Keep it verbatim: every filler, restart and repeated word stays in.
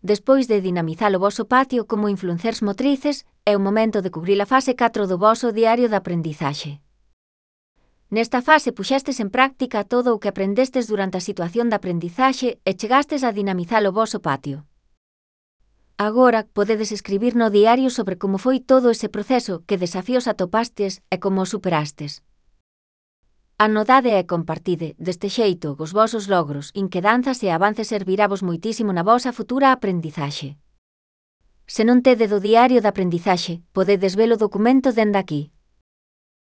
Despois de dinamizar o voso patio como influencers motrices, é o momento de cubrir a fase catro do voso diario de aprendizaxe. Nesta fase puxestes en práctica todo o que aprendestes durante a situación de aprendizaxe e chegastes a dinamizar o voso patio. Agora podedes escribir no diario sobre como foi todo ese proceso, que desafíos atopastes e como os superastes. Anotade e compartide, deste xeito, os vosos logros, inquedanzas e avances servirávos moitísimo na vosa futura aprendizaxe. Se non tede do diario de aprendizaxe, podedes ver o documento dende aquí.